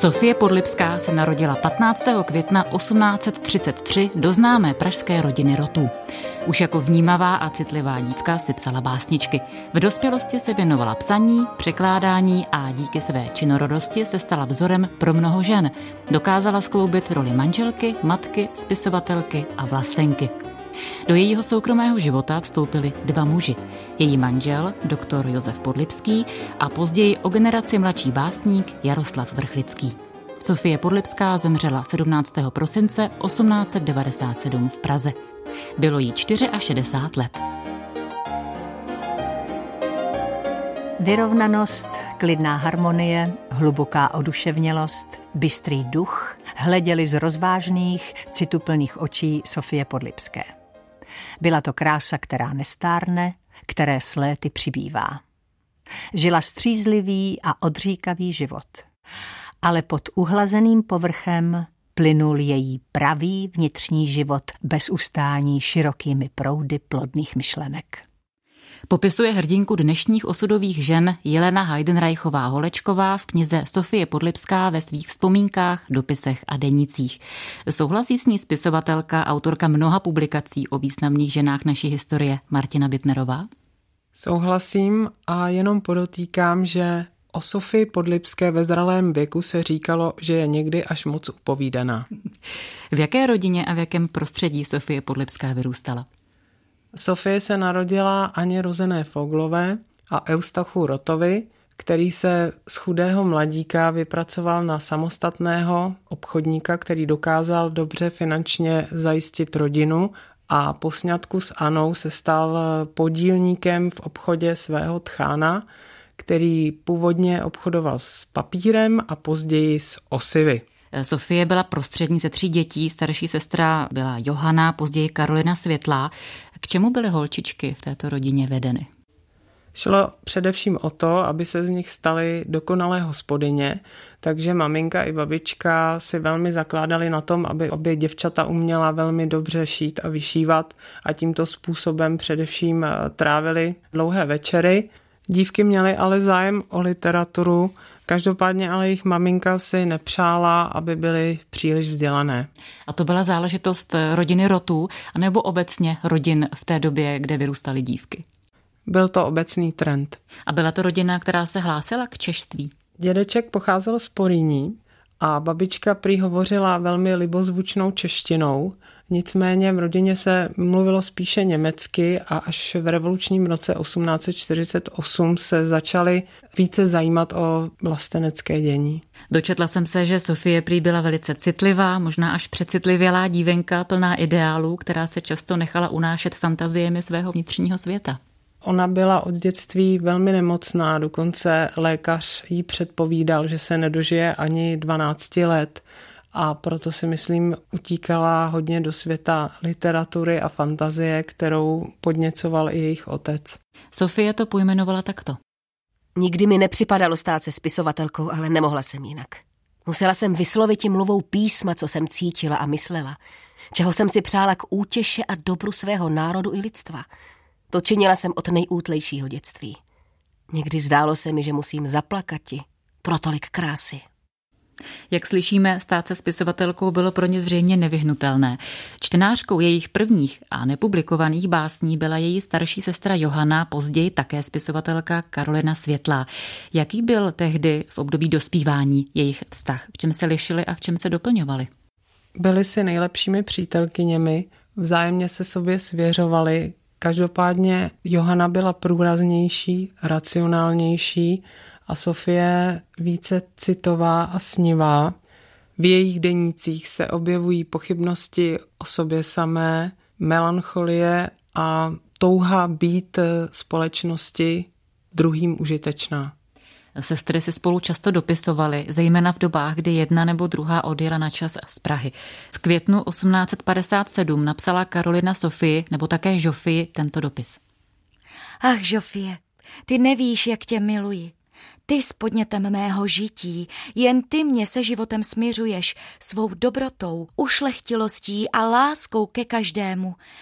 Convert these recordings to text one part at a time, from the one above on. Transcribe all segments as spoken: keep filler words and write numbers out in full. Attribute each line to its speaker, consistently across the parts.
Speaker 1: Sofie Podlipská se narodila patnáctého května osmnáct set třicet tři do známé pražské rodiny Rotů. Už jako vnímavá a citlivá dívka si psala básničky. V dospělosti se věnovala psaní, překládání a díky své činorodosti se stala vzorem pro mnoho žen. Dokázala skloubit roli manželky, matky, spisovatelky a vlastenky. Do jejího soukromého života vstoupili dva muži. Její manžel, doktor Josef Podlipský, a později o generaci mladší básník Jaroslav Vrchlický. Sofie Podlipská zemřela sedmnáctého prosince osmnáct set devadesát sedm v Praze. Bylo jí šedesát čtyři let.
Speaker 2: Vyrovnanost, klidná harmonie, hluboká oduševnělost, bystrý duch hleděli z rozvážných, cituplných očí Sofie Podlipské. Byla to krása, která nestárne, které s léty přibývá. Žila střízlivý a odříkavý život, ale pod uhlazeným povrchem plynul její pravý vnitřní život bez ustání širokými proudy plodných myšlenek.
Speaker 1: Popisuje hrdinku dnešních osudových žen Jelena Heidenreichová Holečková v knize Sofie Podlipská ve svých vzpomínkách, dopisech a denících. Souhlasí s ní spisovatelka, autorka mnoha publikací o významných ženách naší historie Martina Bittnerová?
Speaker 3: Souhlasím a jenom podotýkám, že o Sofii Podlipské ve zralém věku se říkalo, že je někdy až moc upovídaná.
Speaker 1: V jaké rodině a v jakém prostředí Sofie Podlipská vyrůstala?
Speaker 3: Sofie se narodila Aně Rozené Foglové a Eustachu Rotovi, který se z chudého mladíka vypracoval na samostatného obchodníka, který dokázal dobře finančně zajistit rodinu, a po sňatku s Anou se stal podílníkem v obchodě svého tchána, který původně obchodoval s papírem a později s osivy.
Speaker 1: Sofie byla prostřední ze tří dětí, starší sestra byla Johana, později Karolina Světlá. K čemu byly holčičky v této rodině vedeny?
Speaker 3: Šlo především o to, aby se z nich staly dokonalé hospodyně, takže maminka i babička si velmi zakládali na tom, aby obě děvčata uměla velmi dobře šít a vyšívat a tímto způsobem především trávili dlouhé večery. Dívky měly ale zájem o literaturu, každopádně ale jejich maminka si nepřála, aby byly příliš vzdělané.
Speaker 1: A to byla záležitost rodiny Rotů, anebo obecně rodin v té době, kde vyrůstaly dívky?
Speaker 3: Byl to obecný trend.
Speaker 1: A byla to rodina, která se hlásila k češství?
Speaker 3: Dědeček pocházel z Porýní a babička prý hovořila velmi libozvučnou češtinou, nicméně v rodině se mluvilo spíše německy a až v revolučním roce osmnáct set čtyřicet osm se začali více zajímat o vlastenecké dění.
Speaker 1: Dočetla jsem se, že Sofie prý byla velice citlivá, možná až přecitlivělá dívenka plná ideálů, která se často nechala unášet fantaziemi svého vnitřního světa.
Speaker 3: Ona byla od dětství velmi nemocná, dokonce lékař jí předpovídal, že se nedožije ani dvanácti let a proto si myslím utíkala hodně do světa literatury a fantazie, kterou podněcoval i jejich otec.
Speaker 1: Sofie to pojmenovala takto.
Speaker 4: Nikdy mi nepřipadalo stát se spisovatelkou, ale nemohla jsem jinak. Musela jsem vyslovit tím mluvou písma, co jsem cítila a myslela, čeho jsem si přála k útěše a dobru svého národu i lidstva. To činila jsem od nejútlejšího dětství. Někdy zdálo se mi, že musím zaplakati pro tolik krásy.
Speaker 1: Jak slyšíme, stát se spisovatelkou bylo pro ně zřejmě nevyhnutelné. Čtenářkou jejich prvních a nepublikovaných básní byla její starší sestra Johana, později také spisovatelka Karolina Světlá. Jaký byl tehdy v období dospívání jejich vztah? V čem se lišili a v čem se doplňovali?
Speaker 3: Byli si nejlepšími přítelkyněmi, vzájemně se sobě svěřovali. Každopádně Johana byla průraznější, racionálnější a Sofie více citová a snivá. V jejich denících se objevují pochybnosti o sobě samé, melancholie a touha být společnosti druhým užitečná.
Speaker 1: Sestry si spolu často dopisovaly, zejména v dobách, kdy jedna nebo druhá odjela na čas z Prahy. V květnu osmnáct set padesát sedm napsala Karolina Sofii, nebo také Žofii, tento dopis.
Speaker 5: Ach, Žofie, ty nevíš, jak tě miluji. Ty s podnětem mého žití, jen ty mě se životem smiřuješ svou dobrotou, ušlechtilostí a láskou ke každému.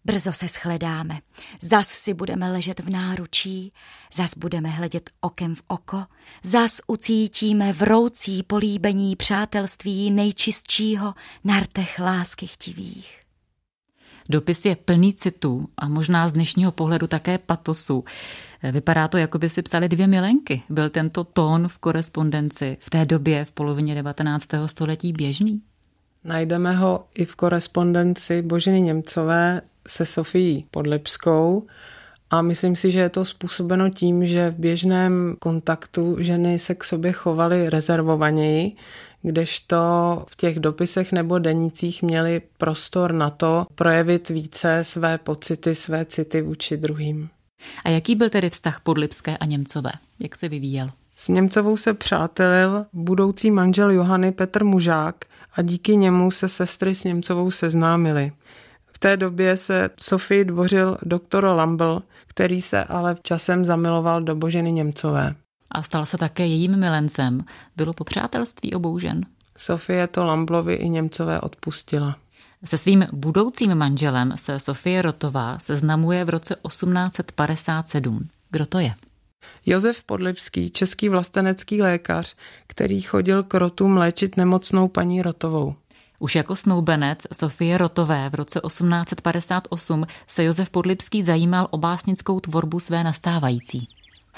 Speaker 5: Brzo se shledáme. Zas si budeme ležet v náručí, zas budeme hledět okem v oko, zas ucítíme vroucí políbení přátelství nejčistšího na rtech lásky chtivých.
Speaker 1: Dopis je plný citů a možná z dnešního pohledu také patosu. Vypadá to, jako by si psali dvě milenky. Byl tento tón v korespondenci v té době v polovině devatenáctého století běžný?
Speaker 3: Najdeme ho i v korespondenci Boženy Němcové se Sofií Podlipskou a myslím si, že je to způsobeno tím, že v běžném kontaktu ženy se k sobě chovaly rezervovaněji, kdežto v těch dopisech nebo denících měli prostor na to projevit více své pocity, své city vůči druhým.
Speaker 1: A jaký byl tedy vztah Podlipské a Němcové? Jak se vyvíjel?
Speaker 3: S Němcovou se přátelil budoucí manžel Johany Petr Mužák a díky němu se sestry s Němcovou seznámily. V té době se Sofii dvořil doktor Lambl, který se ale časem zamiloval do Boženy Němcové.
Speaker 1: A stal se také jejím milencem. Bylo po přátelství obou žen?
Speaker 3: Sofie to Lamblovi i Němcové odpustila.
Speaker 1: Se svým budoucím manželem se Sofie Rotová seznamuje v roce osmnáct padesát sedm. Kdo to je?
Speaker 3: Josef Podlipský, český vlastenecký lékař, který chodil k Rotům léčit nemocnou paní Rotovou.
Speaker 1: Už jako snoubenec Sofie Rotové v roce osmnáct padesát osm se Josef Podlipský zajímal o básnickou tvorbu své nastávající.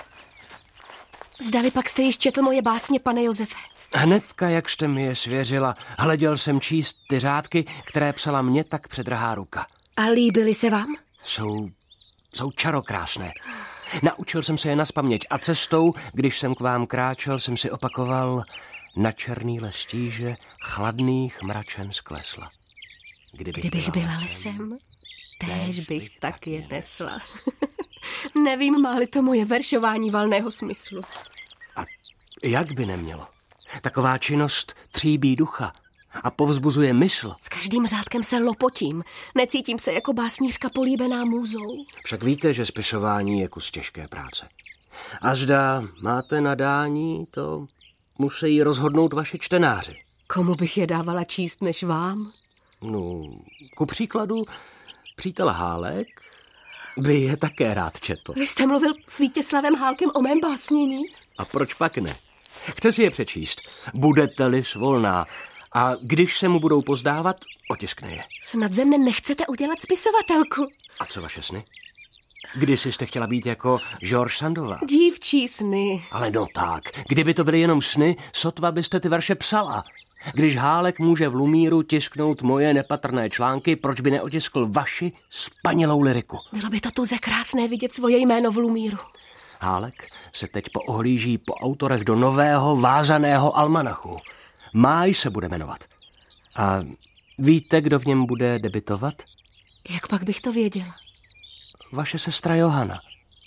Speaker 4: Zdali pak jste již četl moje básně, pane Josefe?
Speaker 6: Hnedka, jak jste mi je svěřila, hleděl jsem číst ty řádky, které psala mě tak předrahá ruka.
Speaker 4: A líbily se vám?
Speaker 6: Jsou, jsou čarokrásné. Naučil jsem se je nazpaměť a cestou, když jsem k vám kráčel, jsem si opakoval: na černý les tíže chladných mračen sklesla.
Speaker 4: Kdybych, Kdybych byla lesem, též bych tak je nesla. Nevím, má-li to moje veršování valného smyslu.
Speaker 6: A jak by nemělo? Taková činnost tříbí ducha a povzbuzuje mysl.
Speaker 4: S každým řádkem se lopotím. Necítím se jako básnířka políbená můzou.
Speaker 6: Však víte, že spisování je kus těžké práce. A zda máte nadání, to musí rozhodnout vaši čtenáři.
Speaker 4: Komu bych je dávala číst než vám?
Speaker 6: No, ku příkladu, přítel Hálek by je také rád četl.
Speaker 4: Vy jste mluvil s Vítězslavem Hálkem o mém básnění?
Speaker 6: A proč pak ne? Chce si je přečíst, budete-li svolná. A když se mu budou pozdávat, otiskne je.
Speaker 4: Snad ze mne nechcete udělat spisovatelku.
Speaker 6: A co vaše sny? Kdysi jste chtěla být jako George Sandová.
Speaker 4: Dívčí sny.
Speaker 6: Ale no tak, kdyby to byly jenom sny, sotva byste ty verše psala. Když Hálek může v Lumíru tisknout moje nepatrné články, proč by neotiskl vaši spanilou lyriku?
Speaker 4: Bylo by to tuze krásné vidět svoje jméno v Lumíru.
Speaker 6: Hálek se teď poohlíží po autorech do nového vázaného almanachu. Máj se bude jmenovat. A víte, kdo v něm bude debitovat?
Speaker 4: Jak pak bych to věděla?
Speaker 6: Vaše sestra Johana.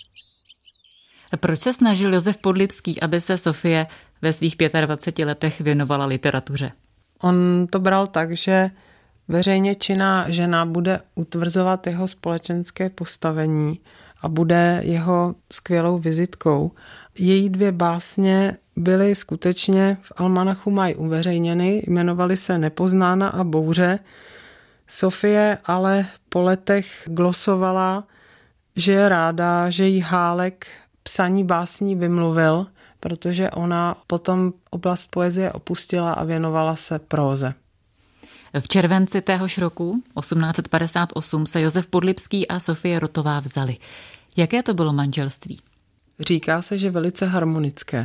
Speaker 1: Proč se snažil Josef Podlipský, aby se Sofie ve svých dvaceti pěti letech věnovala literatuře?
Speaker 3: On to bral tak, že veřejně činná žena bude utvrzovat jeho společenské postavení a bude jeho skvělou vizitkou. Její dvě básně byly skutečně v almanachu Máj uveřejněny, jmenovaly se Nepoznána a Bouře. Sofie ale po letech glosovala, že je ráda, že jí Hálek psaní básní vymluvil, protože ona potom oblast poezie opustila a věnovala se próze.
Speaker 1: V červenci téhož roku osmnáct padesát osm se Josef Podlipský a Sofie Rotová vzali. Jaké to bylo manželství?
Speaker 3: Říká se, že velice harmonické.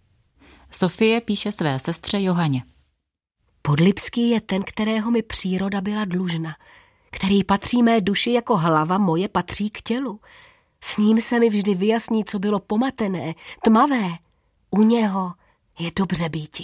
Speaker 1: Sofie píše své sestře Johaně.
Speaker 4: Podlipský je ten, kterého mi příroda byla dlužna, který patří mé duši jako hlava moje patří k tělu. S ním se mi vždy vyjasní, co bylo pomatené, tmavé. U něho je dobře býti.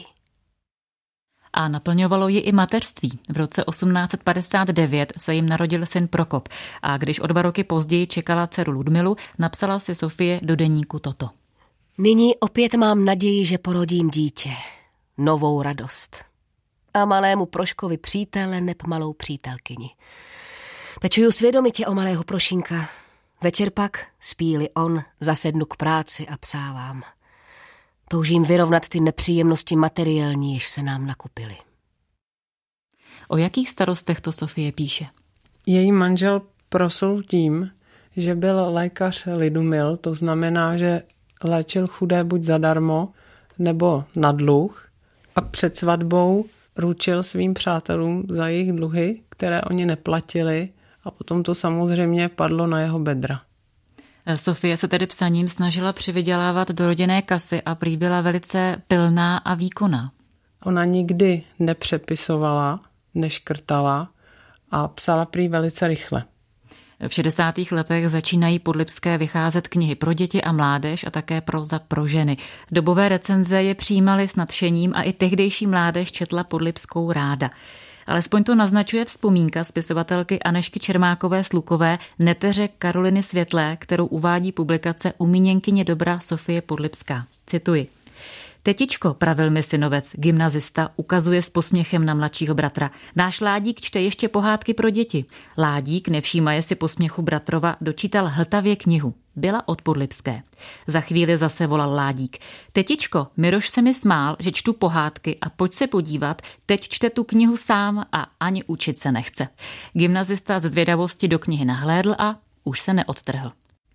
Speaker 1: A naplňovalo ji i mateřství. V roce osmnáct padesát devět se jim narodil syn Prokop a když o dva roky později čekala dceru Ludmilu, napsala si Sofie do deníku toto.
Speaker 4: Nyní opět mám naději, že porodím dítě. Novou radost. A malému Proškovi přítele neb malou přítelkyni. Pečuju svědomitě o malého Prošinka. Večer pak, spí-li on, zasednu k práci a psávám. Toužím vyrovnat ty nepříjemnosti materiální, jež se nám nakupily.
Speaker 1: O jakých starostech to Sofie píše?
Speaker 3: Její manžel proslul tím, že byl lékař lidumil, to znamená, že léčil chudé buď zadarmo, nebo na dluh, a před svatbou ručil svým přátelům za jejich dluhy, které oni neplatili, a potom to samozřejmě padlo na jeho bedra.
Speaker 1: Sofie se tedy psaním snažila přivydělávat do rodinné kasy a prý byla velice pilná a výkonná.
Speaker 3: Ona nikdy nepřepisovala, neškrtala a psala prý velice rychle.
Speaker 1: V šedesátých letech začínají podlipské vycházet knihy pro děti a mládež a také próza pro ženy. Dobové recenze je přijímaly s nadšením a i tehdejší mládež četla Podlipskou ráda. Alespoň to naznačuje vzpomínka spisovatelky Anežky Čermákové-Slukové, neteře Karoliny Světlé, kterou uvádí publikace Umíněnkyně dobra Sofie Podlipská. Cituji. Tetičko, pravil mi synovec, gymnazista, ukazuje s posměchem na mladšího bratra. Náš Ládík čte ještě pohádky pro děti. Ládík, nevšímaje si posměchu bratrova, dočítal hltavě knihu. Byla od Podlipské. Za chvíli zase volal Ládík. Tetičko, Miroš se mi smál, že čtu pohádky a pojď se podívat, teď čte tu knihu sám a ani učit se nechce. Gymnazista ze zvědavosti do knihy nahlédl a už se neodtrhl.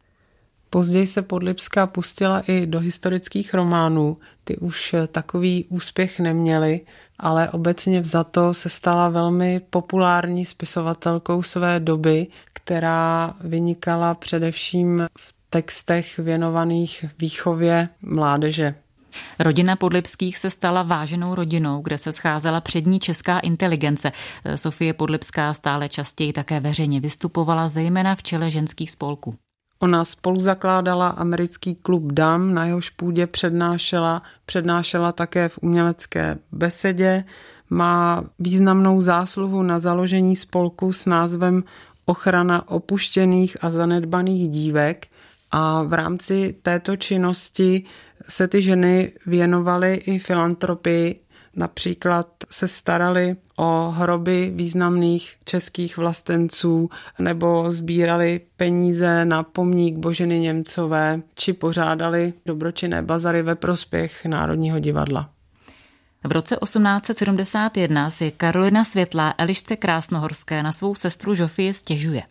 Speaker 3: Později se Podlipská pustila i do historických románů. Ty už takový úspěch neměly, ale obecně vzato se stala velmi populární spisovatelkou své doby, která vynikala především v textech věnovaných výchově mládeže.
Speaker 1: Rodina Podlipských se stala váženou rodinou, kde se scházela přední česká inteligence. Sofie Podlipská stále častěji také veřejně vystupovala, zejména v čele ženských spolků.
Speaker 3: Ona spoluzakládala americký klub dam, na jehož půdě přednášela, přednášela také v umělecké besedě. Má významnou zásluhu na založení spolku s názvem Ochrana opuštěných a zanedbaných dívek a v rámci této činnosti se ty ženy věnovaly i filantropii. Například se starali o hroby významných českých vlastenců nebo sbírali peníze na pomník Boženy Němcové či pořádali dobročinné bazary ve prospěch Národního divadla.
Speaker 1: V roce osmnáct set sedmdesát jedna si Karolina Světlá Elišce Krásnohorské na svou sestru Žofii stěžuje.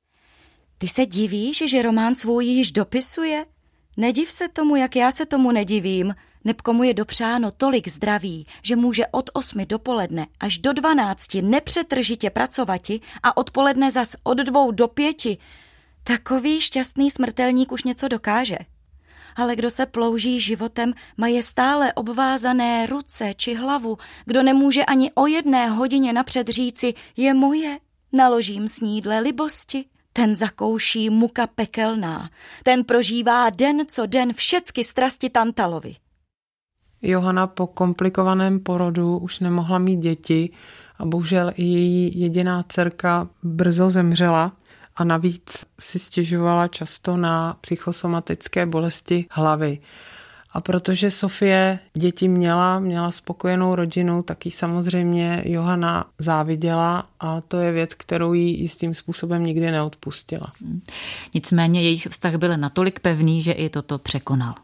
Speaker 5: Ty se divíš, že román svůj již dopisuje? Nediv se tomu, jak já se tomu nedivím. Neb komu je dopřáno tolik zdraví, že může od osmi dopoledne až do dvanácti nepřetržitě pracovati a odpoledne zas od dvou do pěti. Takový šťastný smrtelník už něco dokáže. Ale kdo se plouží životem, maje stále obvázané ruce či hlavu, kdo nemůže ani o jedné hodině napřed říci, je moje, naložím s ní dle libosti. Ten zakouší muka pekelná, ten prožívá den co den všecky strasti Tantalovi.
Speaker 3: Johana po komplikovaném porodu už nemohla mít děti a bohužel i její jediná dcerka brzo zemřela a navíc si stěžovala často na psychosomatické bolesti hlavy. A protože Sofie děti měla, měla spokojenou rodinu, tak jí samozřejmě Johana záviděla a to je věc, kterou jí jistým způsobem nikdy neodpustila.
Speaker 1: Nicméně jejich vztah byl natolik pevný, že i toto překonal.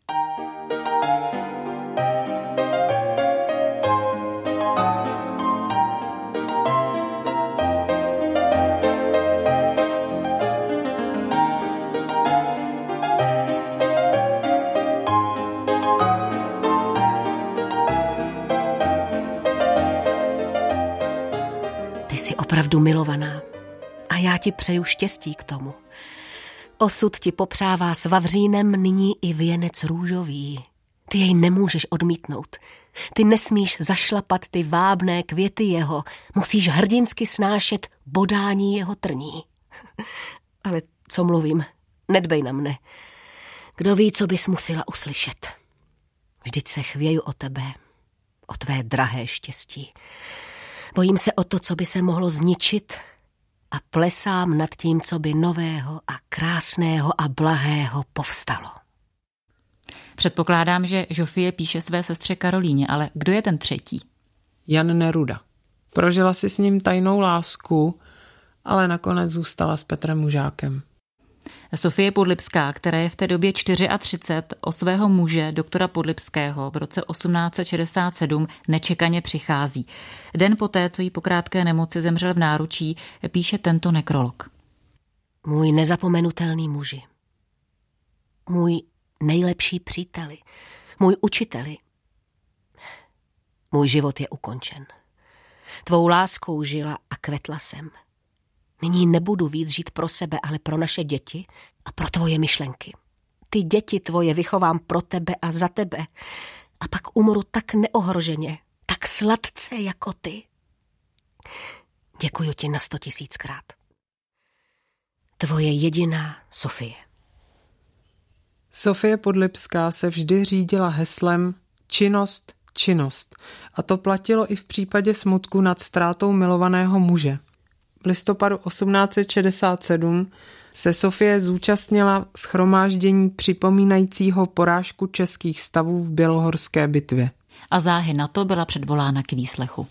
Speaker 4: Jsi opravdu milovaná a já ti přeju štěstí k tomu. Osud ti popřává s vavřínem nyní i věnec růžový. Ty jej nemůžeš odmítnout. Ty nesmíš zašlapat ty vábné květy jeho, musíš hrdinsky snášet bodání jeho trní. Ale co mluvím, nedbej na mne. Kdo ví, co bys musela uslyšet. Vždyť se chvěju o tebe, o tvé drahé štěstí. Bojím se o to, co by se mohlo zničit a plesám nad tím, co by nového a krásného a blahého povstalo.
Speaker 1: Předpokládám, že Žofie píše své sestře Karolíně, ale kdo je ten třetí?
Speaker 3: Jan Neruda. Prožila si s ním tajnou lásku, ale nakonec zůstala s Petrem Mužákem.
Speaker 1: Sofie Podlipská, která je v té době třicet čtyři, o svého muže, doktora Podlipského, v roce osmnáct set šedesát sedm nečekaně přichází. Den poté, co jí po krátké nemoci zemřel v náručí, píše tento nekrolog.
Speaker 4: Můj nezapomenutelný muži. Můj nejlepší příteli. Můj učiteli. Můj život je ukončen. Tvou láskou žila a kvetla jsem. Nyní nebudu víc žít pro sebe, ale pro naše děti a pro tvoje myšlenky. Ty děti tvoje vychovám pro tebe a za tebe. A pak umru tak neohroženě, tak sladce jako ty. Děkuju ti na sto tisíckrát. Tvoje jediná Sofie.
Speaker 3: Sofie Podlipská se vždy řídila heslem činnost, činnost. A to platilo i v případě smutku nad ztrátou milovaného muže. V listopadu osmnáct set šedesát sedm se Sofie zúčastnila shromáždění připomínajícího porážku českých stavů v Bělohorské bitvě.
Speaker 1: A záhy na to byla předvolána k výslechu.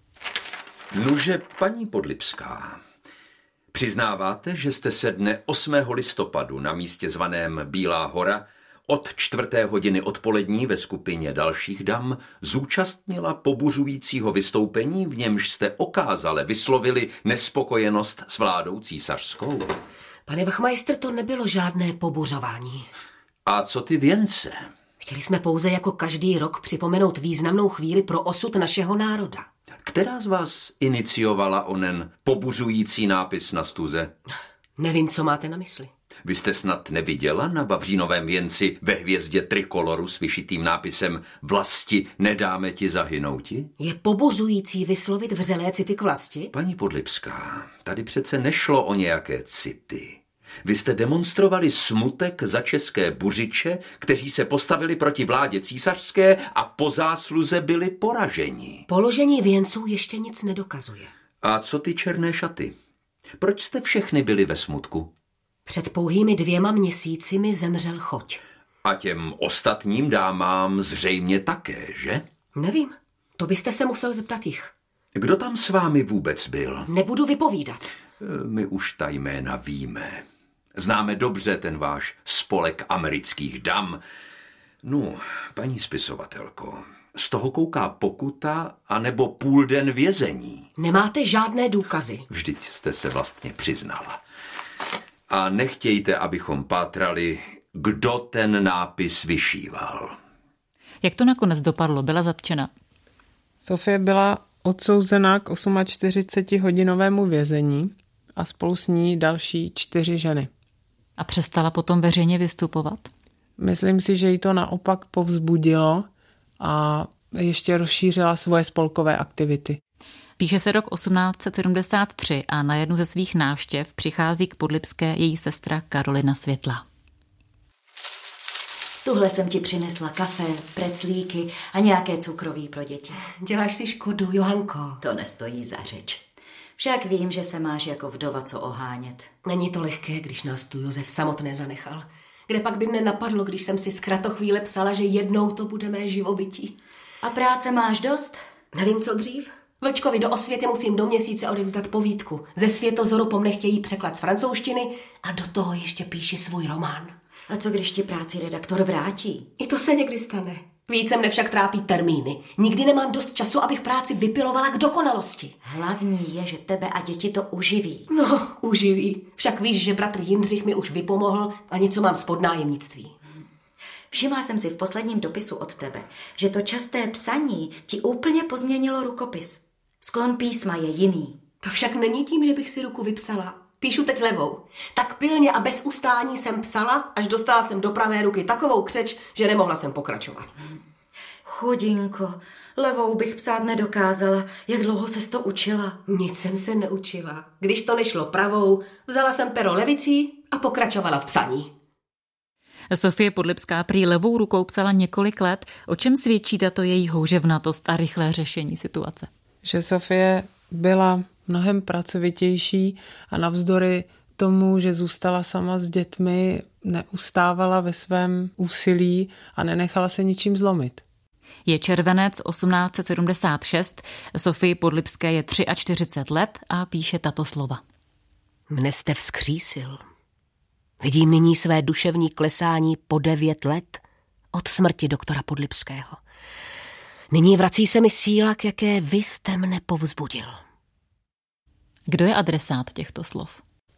Speaker 7: Nuže, paní Podlipská, přiznáváte, že jste se dne osmého listopadu na místě zvaném Bílá hora od čtvrté hodiny odpolední ve skupině dalších dam zúčastnila pobuřujícího vystoupení, v němž jste okázale vyslovili nespokojenost s vládou císařskou?
Speaker 4: Pane Wachmeister, to nebylo žádné pobuřování.
Speaker 7: A co ty věnce?
Speaker 4: Chtěli jsme pouze jako každý rok připomenout významnou chvíli pro osud našeho národa.
Speaker 7: Která z vás iniciovala onen pobuřující nápis na stuze?
Speaker 4: Nevím, co máte na mysli.
Speaker 7: Vy jste snad neviděla na vavřínovém věnci ve hvězdě trikoloru s vyšitým nápisem Vlasti nedáme ti zahynouti?
Speaker 4: Je pobuřující vyslovit vřelé city k vlasti?
Speaker 7: Paní Podlipská, tady přece nešlo o nějaké city. Vy jste demonstrovali smutek za české buřiče, kteří se postavili proti vládě císařské a po zásluze byli poraženi.
Speaker 4: Položení věnců ještě nic nedokazuje.
Speaker 7: A co ty černé šaty? Proč jste všechny byli ve smutku?
Speaker 4: Před pouhými dvěma měsíci mi zemřel choť.
Speaker 7: A těm ostatním dámám zřejmě také, že?
Speaker 4: Nevím, to byste se musel zeptat jich.
Speaker 7: Kdo tam s vámi vůbec byl?
Speaker 4: Nebudu vypovídat.
Speaker 7: My už ta jména víme. Známe dobře ten váš spolek amerických dam. No, paní spisovatelko, z toho kouká pokuta anebo půl den vězení.
Speaker 4: Nemáte žádné důkazy.
Speaker 7: Vždyť jste se vlastně přiznala. A nechtějte, abychom pátrali, kdo ten nápis vyšíval.
Speaker 1: Jak to nakonec dopadlo? Byla zatčena?
Speaker 3: Sofie byla odsouzená k čtyřicetiosmihodinovému vězení a spolu s ní další čtyři ženy.
Speaker 1: A přestala potom veřejně vystupovat?
Speaker 3: Myslím si, že jí to naopak povzbudilo a ještě rozšířila svoje spolkové aktivity.
Speaker 1: Píše se rok osmnáct set sedmdesát tři a na jednu ze svých návštěv přichází k Podlipské její sestra Karolina Světlá.
Speaker 5: Tuhle jsem ti přinesla kafe, preclíky a nějaké cukroví pro děti.
Speaker 4: Děláš si škodu, Johanko.
Speaker 5: To nestojí za řeč. Však vím, že se máš jako vdova co ohánět.
Speaker 4: Není to lehké, když nás tu Josef samotné zanechal. Kde pak by mne napadlo, když jsem si z kratochvíle psala, že jednou to bude mé živobytí.
Speaker 5: A práce máš dost?
Speaker 4: Nevím, co dřív. Vlčkovi do Osvěty musím do měsíce odevzdat povídku. Ze Světozoru po mne chtějí překlad z francouzštiny a do toho ještě píši svůj román.
Speaker 5: A co když ti práci redaktor vrátí?
Speaker 4: I to se někdy stane. Více mne však trápí termíny. Nikdy nemám dost času, abych práci vypilovala k dokonalosti.
Speaker 5: Hlavní je, že tebe a děti to uživí.
Speaker 4: No, uživí. Však víš, že bratr Jindřich mi už vypomohl a něco mám z podnájemnictví.
Speaker 5: Všimla jsem si v posledním dopisu od tebe, že to časté psaní ti úplně pozměnilo rukopis. Sklon písma je jiný.
Speaker 4: To však není tím, že bych si ruku vypsala. Píšu teď levou. Tak pilně a bez ustání jsem psala, až dostala jsem do pravé ruky takovou křeč, že nemohla jsem pokračovat.
Speaker 5: Chudinko, levou bych psát nedokázala. Jak dlouho ses to učila?
Speaker 4: Nic jsem se neučila. Když to nešlo pravou, vzala jsem pero levicí a pokračovala v psaní.
Speaker 1: Sofie Podlipská prý levou rukou psala několik let. O čem svědčí tato její houževnatost a rychlé řešení situace?
Speaker 3: Že Sofie byla mnohem pracovitější a navzdory tomu, že zůstala sama s dětmi, neustávala ve svém úsilí a nenechala se ničím zlomit.
Speaker 1: Je červenec osmnáct set sedmdesát šest, Sofii Podlipské je čtyřicet tři let a píše tato slova.
Speaker 4: Mne jste vzkřísil. Vidím nyní své duševní klesání po devět let od smrti doktora Podlipského. Nyní vrací se mi síla, k jaké vy jste mne povzbudil.
Speaker 1: Kdo je adresát těchto slov?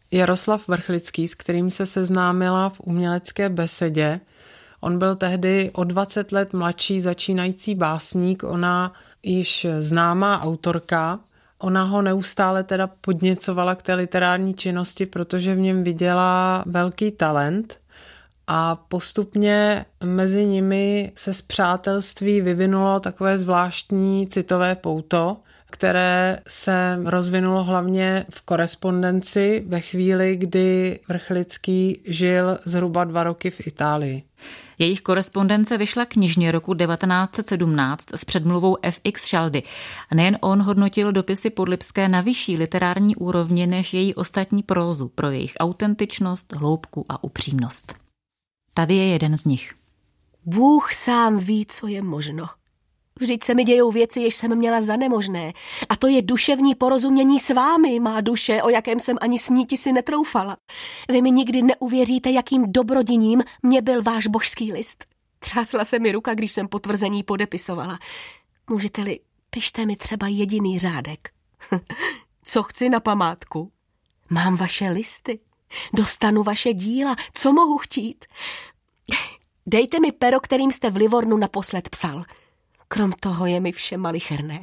Speaker 3: Jaroslav Vrchlický, s kterým se seznámila v umělecké besedě. On byl tehdy o dvacet let mladší začínající básník, ona již známá autorka. Ona ho neustále teda podněcovala k té literární činnosti, protože v něm viděla velký talent a postupně mezi nimi se z přátelství vyvinulo takové zvláštní citové pouto, které se rozvinulo hlavně v korespondenci ve chvíli, kdy Vrchlický žil zhruba dva roky v Itálii.
Speaker 1: Jejich korespondence vyšla knižně roku devatenáct set sedmnáct s předmluvou F X Šaldy. Nejen on hodnotil dopisy Podlipské na vyšší literární úrovni než její ostatní prózu pro jejich autentičnost, hloubku a upřímnost. Tady je jeden z nich.
Speaker 4: Bůh sám ví, co je možno. Vždyť se mi dějou věci, jež jsem měla za nemožné. A to je duševní porozumění s vámi, má duše, o jakém jsem ani sníti si netroufala. Vy mi nikdy neuvěříte, jakým dobrodiním mě byl váš božský list. Třásla se mi ruka, když jsem potvrzení podepisovala. Můžete-li, pište mi třeba jediný řádek. Co chci na památku? Mám vaše listy. Dostanu vaše díla. Co mohu chtít? Dejte mi pero, kterým jste v Livornu naposled psal. Krom toho je mi vše malicherné.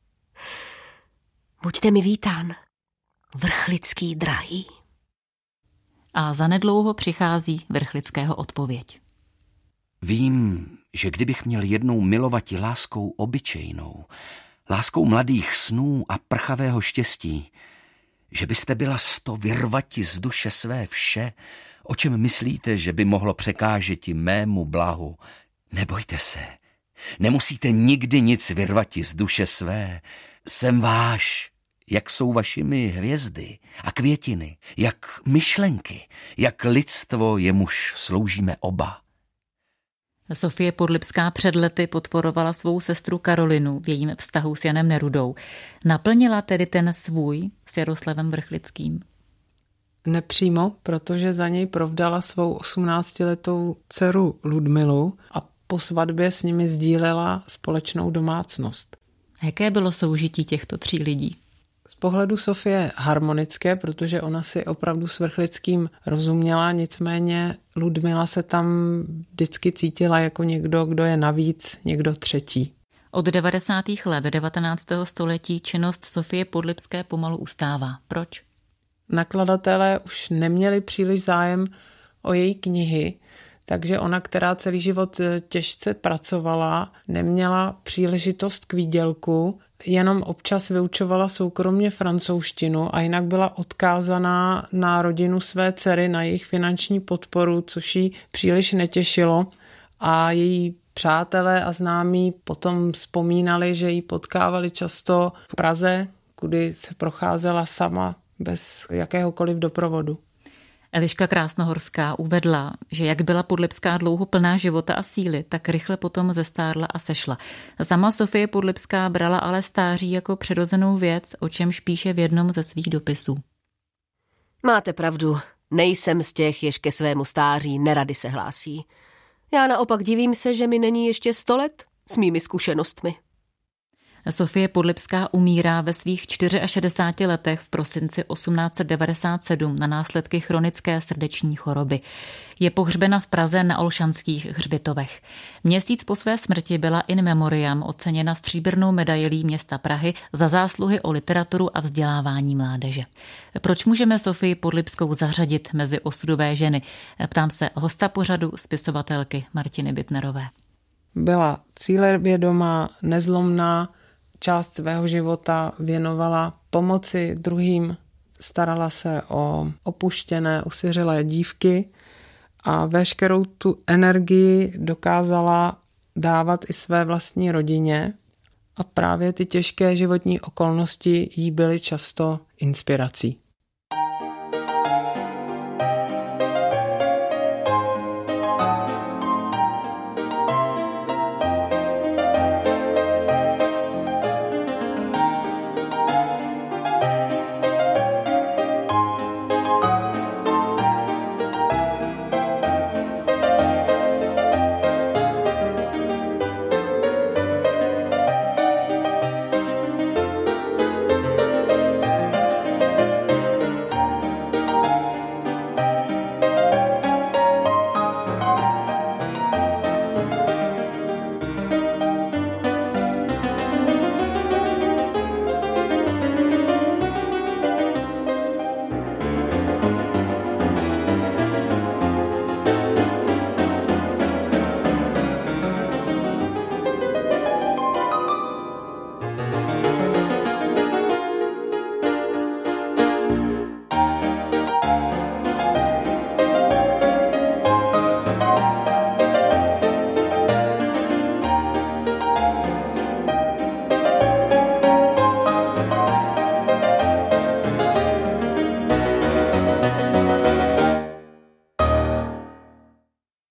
Speaker 4: Buďte mi vítán, Vrchlický drahý.
Speaker 1: A zanedlouho přichází Vrchlického odpověď.
Speaker 8: Vím, že kdybych měl jednou milovati láskou obyčejnou, láskou mladých snů a prchavého štěstí, že byste byla sto vyrvati z duše své vše, o čem myslíte, že by mohlo překážeti mému blahu. Nebojte se, nemusíte nikdy nic vyrvati z duše své. Jsem váš, jak jsou vašimi hvězdy a květiny, jak myšlenky, jak lidstvo, jemuž sloužíme oba.
Speaker 1: Sofie Podlipská před lety podporovala svou sestru Karolinu v jejím vztahu s Janem Nerudou. Naplnila tedy ten svůj s Jaroslavem Vrchlickým?
Speaker 3: Nepřímo, protože za něj provdala svou osmnáctiletou dceru Ludmilu a po svatbě s nimi sdílela společnou domácnost.
Speaker 1: Jaké bylo soužití těchto tří lidí?
Speaker 3: Z pohledu Sofie harmonické, protože ona si opravdu s Vrchlickým rozuměla, nicméně Ludmila se tam vždycky cítila jako někdo, kdo je navíc, někdo třetí.
Speaker 1: Od devadesátých let devatenáctého století činnost Sofie Podlipské pomalu ustává. Proč?
Speaker 3: Nakladatelé už neměli příliš zájem o její knihy, takže ona, která celý život těžce pracovala, neměla příležitost k výdělku, jenom občas vyučovala soukromně francouzštinu a jinak byla odkázaná na rodinu své dcery, na jejich finanční podporu, což jí příliš netěšilo a její přátelé a známí potom vzpomínali, že ji potkávali často v Praze, kudy se procházela sama bez jakéhokoliv doprovodu.
Speaker 1: Eliška Krásnohorská uvedla, že jak byla Podlipská dlouho plná života a síly, tak rychle potom zestárla a sešla. Sama Sofie Podlipská brala ale stáří jako přirozenou věc, o čemž píše v jednom ze svých dopisů.
Speaker 4: Máte pravdu, nejsem z těch, jež ke svému stáří nerady se hlásí. Já naopak divím se, že mi není ještě sto let s mými zkušenostmi.
Speaker 1: Sofie Podlipská umírá ve svých šedesáti čtyřech letech v prosinci osmnáct set devadesát sedm na následky chronické srdeční choroby. Je pohřbena v Praze na Olšanských hřbitovech. Měsíc po své smrti byla in memoriam oceněna stříbrnou medailí města Prahy za zásluhy o literaturu a vzdělávání mládeže. Proč můžeme Sofii Podlipskou zařadit mezi osudové ženy? Ptám se hosta pořadu, spisovatelky Martiny Bittnerové.
Speaker 3: Byla cílevědomá, nezlomná, část svého života věnovala pomoci druhým, starala se o opuštěné, usiřelé dívky a veškerou tu energii dokázala dávat i své vlastní rodině a právě ty těžké životní okolnosti jí byly často inspirací.